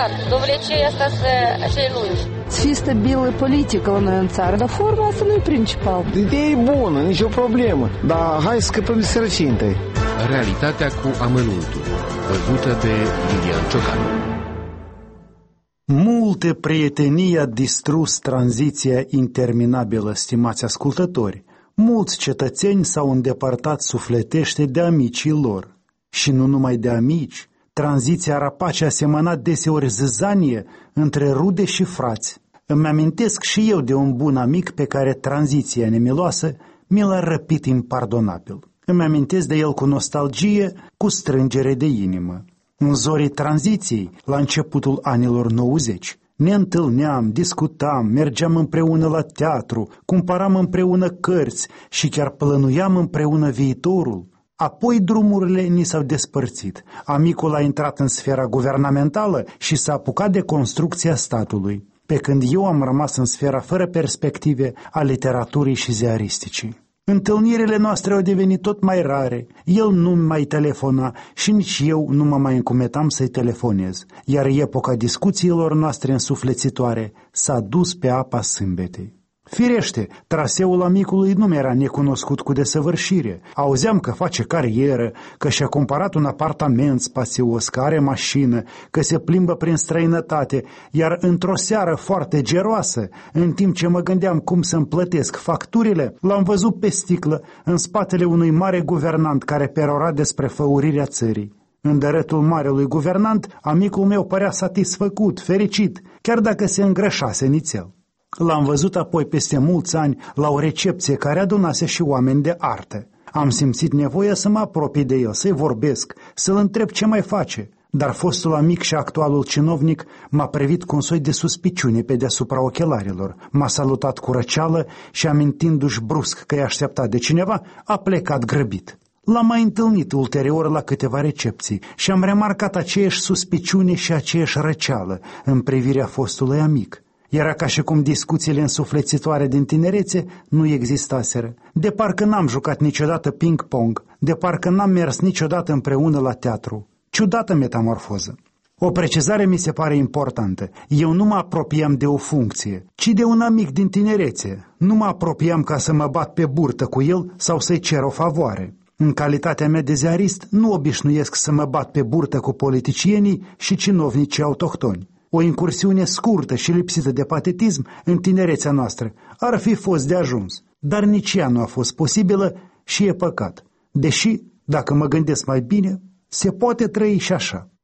interesant. Dovlecei asta să lungi. Să fie stabilă politică la noi în țară, dar forma asta nu e principal. Ideea e bună, nicio problemă, dar hai să scăpăm de sărăcie întâi. Realitatea cu amănuntul, văzută de Lilian Ciocanu. Multe prietenii a distrus tranziția interminabilă, stimați ascultători. Mulți cetățeni s-au îndepărtat sufletește de amicii lor. Și nu numai de amici, tranziția rapace a semănat deseori zâzanie între rude și frați. Îmi amintesc și eu de un bun amic pe care tranziția nemiloasă mi l-a răpit impardonabil. Îmi amintesc de el cu nostalgie, cu strângere de inimă. În zorii tranziției, la începutul anilor 90, ne întâlneam, discutam, mergeam împreună la teatru, cumpăram împreună cărți și chiar plănuiam împreună viitorul. Apoi drumurile ni s-au despărțit. Amicul a intrat în sfera guvernamentală și s-a apucat de construcția statului, pe când eu am rămas în sfera fără perspective a literaturii și ziaristicii. Întâlnirile noastre au devenit tot mai rare, el nu mai telefona și nici eu nu mă mai încumetam să-i telefonez, iar epoca discuțiilor noastre însuflețitoare s-a dus pe apa sâmbetei. Firește, traseul amicului nu mi-era necunoscut cu desăvârșire. Auzeam că face carieră, că și-a cumpărat un apartament spațios, că are mașină, că se plimbă prin străinătate, iar într-o seară foarte geroasă, în timp ce mă gândeam cum să-mi plătesc facturile, l-am văzut pe sticlă, în spatele unui mare guvernant care perora despre făurirea țării. În dărătul marelui guvernant, amicul meu părea satisfăcut, fericit, chiar dacă se îngrășase nițel. L-am văzut apoi peste mulți ani la o recepție care adunase și oameni de artă. Am simțit nevoia să mă apropii de el, să-i vorbesc, să-l întreb ce mai face, dar fostul amic și actualul cinovnic m-a privit cu un soi de suspiciune pe deasupra ochelarilor, m-a salutat cu răceală și, amintindu-și brusc că i-a așteptat de cineva, a plecat grăbit. L-am mai întâlnit ulterior la câteva recepții și am remarcat aceeași suspiciune și aceeași răceală în privirea fostului amic. Era ca și cum discuțiile însuflețitoare din tinerețe nu existaseră. De parcă n-am jucat niciodată ping-pong, de parcă n-am mers niciodată împreună la teatru. Ciudată metamorfoză. O precizare mi se pare importantă. Eu nu mă apropiam de o funcție, ci de un amic din tinerețe. Nu mă apropiam ca să mă bat pe burtă cu el sau să-i cer o favoare. În calitatea mea de ziarist, nu obișnuiesc să mă bat pe burtă cu politicienii și cinovnicii autohtoni. O incursiune scurtă și lipsită de patetism în tinerețea noastră ar fi fost de ajuns, dar nici ea nu a fost posibilă și e păcat. Deși, dacă mă gândesc mai bine, se poate trăi și așa.